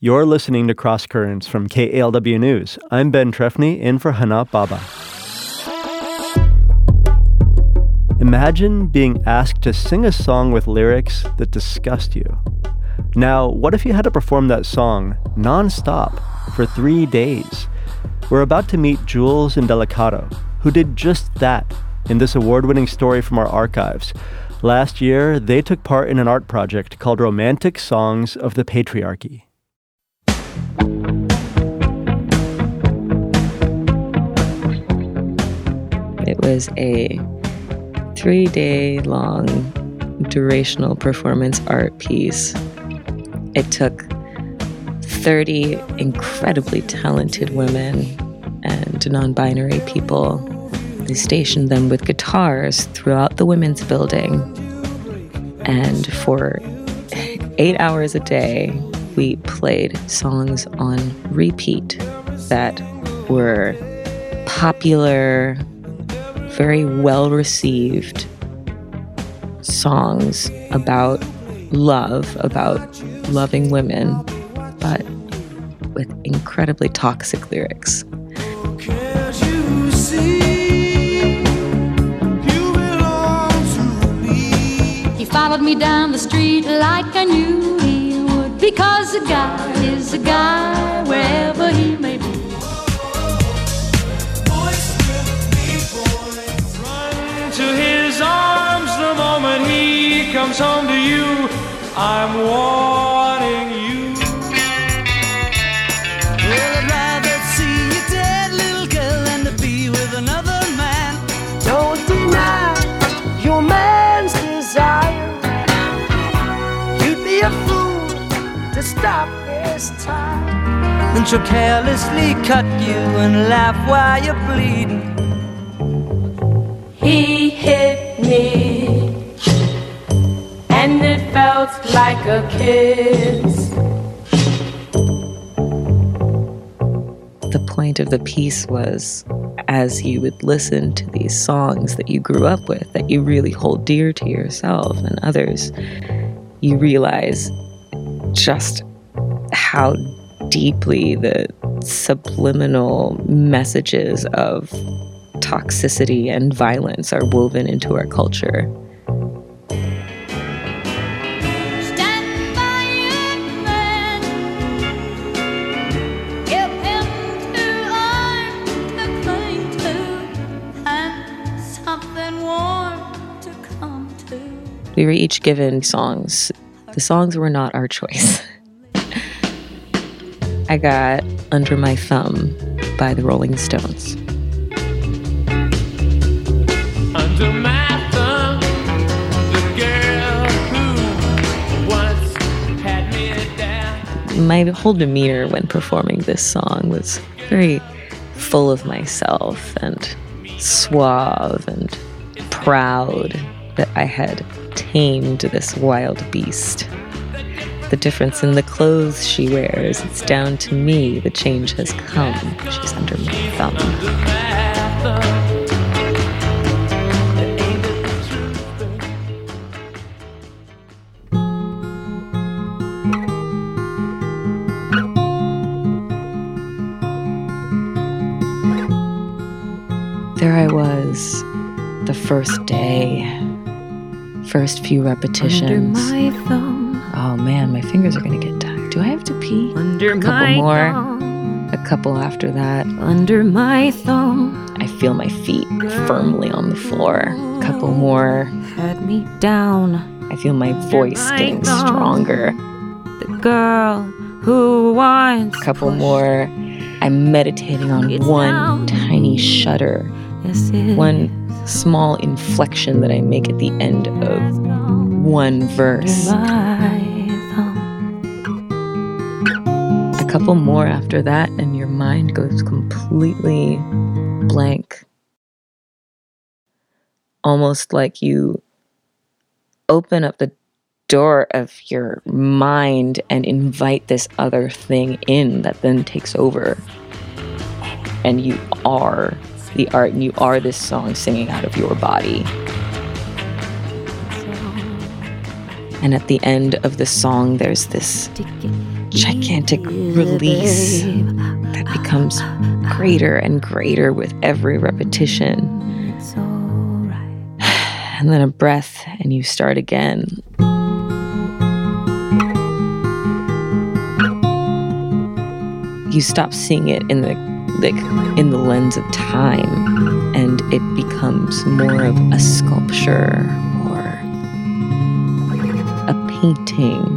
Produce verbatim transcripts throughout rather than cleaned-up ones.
You're listening to Cross Currents from K A L W News. I'm Ben Trefny, in for Hana Baba. Imagine being asked to sing a song with lyrics that disgust you. Now, what if you had to perform that song non-stop for three days? We're about to meet Jules and Delicato, who did just that in this award-winning story from our archives. Last year, they took part in an art project called Romantic Songs of the Patriarchy. It was a three-day-long durational performance art piece. It took thirty incredibly talented women and non-binary people. They stationed them with guitars throughout the women's building. And for eight hours a day, we played songs on repeat that were popular, very well-received songs about love, about loving women, but with incredibly toxic lyrics. He followed me down the street like I knew he would, because a guy is a guy wherever he may be. To his arms the moment he comes home to you. I'm wanting you. Well, I'd rather see you dead, little girl, than to be with another man. Don't deny your man's desire. You'd be a fool to stop this time. Then she'll carelessly cut you and laugh while you're bleeding. He hit me, and it felt like a kiss. The point of the piece was, as you would listen to these songs that you grew up with, that you really hold dear to yourself and others, you realize just how deeply the subliminal messages of toxicity and violence are woven into our culture. Stand by your man. Give him two arms to cling to, and something warm to come to. We were each given songs. The songs were not our choice. I got Under My Thumb by the Rolling Stones. Under my thumb, the girl who once had me down. My whole demeanor when performing this song was very full of myself and suave and proud that I had tamed this wild beast. The difference in the clothes she wears, it's down to me. The change has come. She's under my thumb. Under my thumb. There I was, the first day, first few repetitions. Under my thumb. Oh man, my fingers are gonna get tired. Do I have to pee? Under a couple my more, thumb. a couple after that. Under my thumb. I feel my feet firmly on the floor. A couple more. Had me down. I feel my voice my getting thumb. stronger. The girl who wants. A couple more. I'm meditating on It's one down. tiny shudder. Yes, it One small inflection that I make at the end of one verse. my thumb. A couple more after that, and your mind goes completely blank. Almost like you open up the door of your mind and invite this other thing in that then takes over. And you are the art, and you are this song singing out of your body. And at the end of the song, there's this gigantic release that becomes greater and greater with every repetition. It's alright. And then a breath, and you start again. You stop seeing it in the like in the lens of time, and it becomes more of a sculpture or a painting.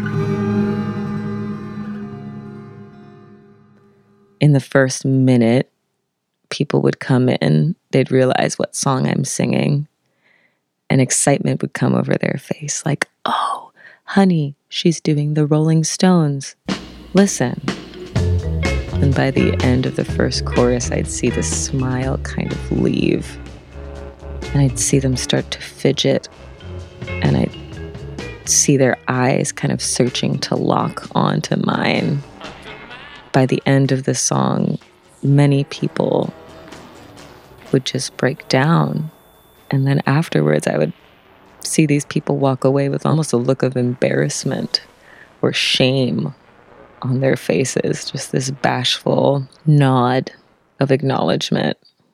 In the first minute, people would come in, they'd realize what song I'm singing, and excitement would come over their face, like, oh, honey, she's doing the Rolling Stones. Listen. And by the end of the first chorus, I'd see the smile kind of leave. And I'd see them start to fidget. And I'd see their eyes kind of searching to lock onto mine. By the end of the song, many people would just break down. And then afterwards, I would see these people walk away with almost a look of embarrassment or shame on their faces, just this bashful nod of acknowledgement.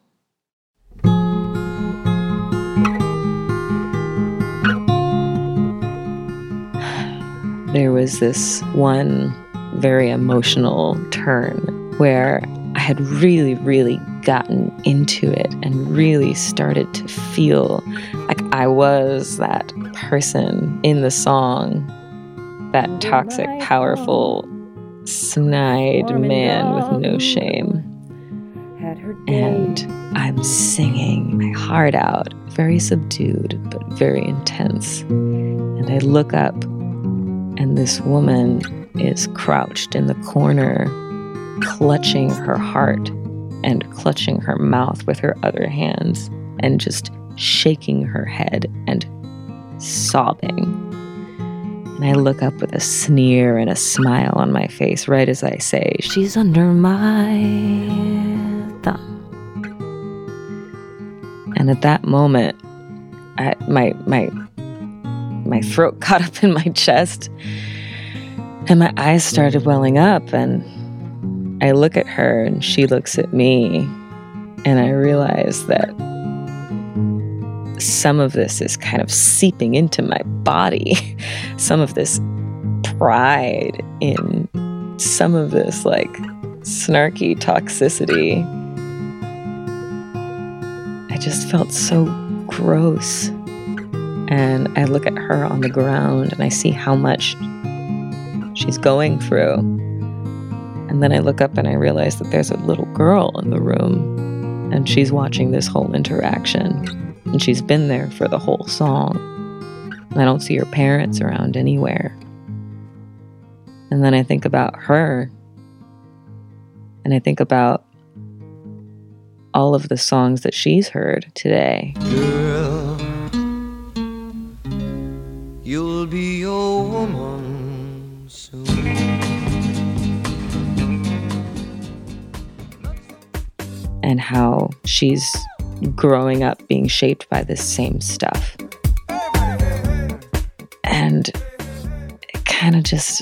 There was this one very emotional turn where I had really, really gotten into it and really started to feel like I was that person in the song, that toxic, powerful, snide man with no shame. And I'm singing my heart out, very subdued, but very intense. And I look up, and this woman is crouched in the corner, clutching her heart and clutching her mouth with her other hands and just shaking her head and sobbing. And I look up with a sneer and a smile on my face right as I say, She's under my thumb. And at that moment, I, my my my throat caught up in my chest, and my eyes started welling up. And I look at her, and she looks at me, and I realize that some of this is kind of seeping into my body. Some of this pride in some of this like snarky toxicity. I just felt so gross. And I look at her on the ground and I see how much she's going through. And then I look up and I realize that there's a little girl in the room and she's watching this whole interaction. And she's been there for the whole song. And I don't see her parents around anywhere. And then I think about her. And I think about all of the songs that she's heard today. Girl, you'll be a woman soon. And how she's growing up being shaped by this same stuff. And it kind of just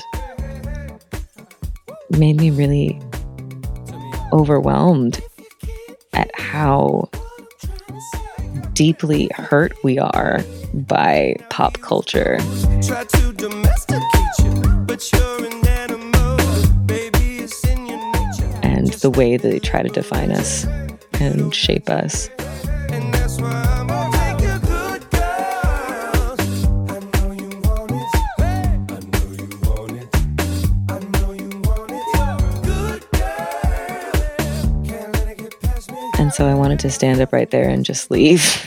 made me really overwhelmed at how deeply hurt we are by pop culture. Try to domesticate you, but you're an animal. Baby, it's in your nature. And the way that they try to define us and shape us. And that's why I'm gonna take a good girl. I know you want it. I know you want it. I know you want it. Good girl. Can't let it get past me. And so I wanted to stand up right there and just leave.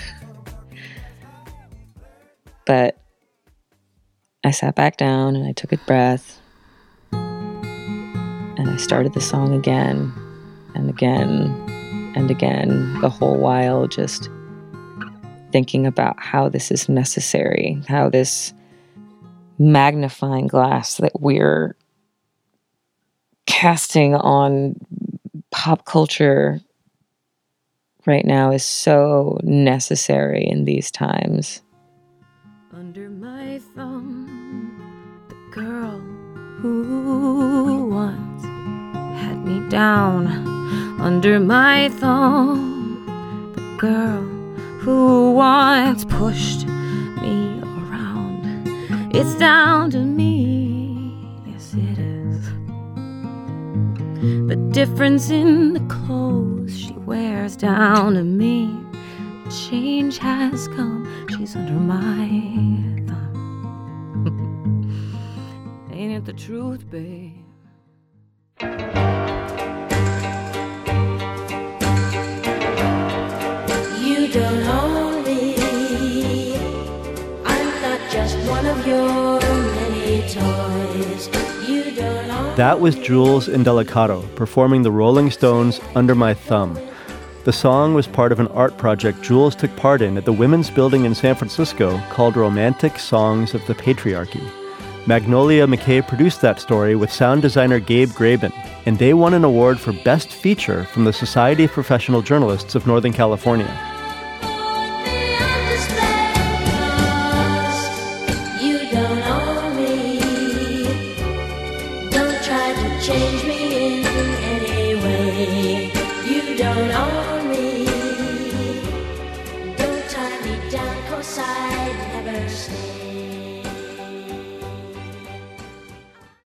But I sat back down and I took a breath. And I started the song again and again and again, the whole while just thinking about how this is necessary, how this magnifying glass that we're casting on pop culture right now is so necessary in these times. Under my thumb, the girl who down under my thumb. The girl who once pushed me around, it's down to me, yes it is. The difference in the clothes she wears down to me. Change has come, she's under my thumb. Ain't it the truth, babe? You don't own me. I'm not just one of your many toys. You don't own That was Jules Indelicato performing the Rolling Stones' Under My Thumb. The song was part of an art project Jules took part in at the Women's Building in San Francisco called Romantic Songs of the Patriarchy. Magnolia McKay produced that story with sound designer Gabe Graben, and they won an award for Best Feature from the Society of Professional Journalists of Northern California. You don't own me. Don't try to change me in any way. You don't own me. Don't tie me down 'cause I never stay.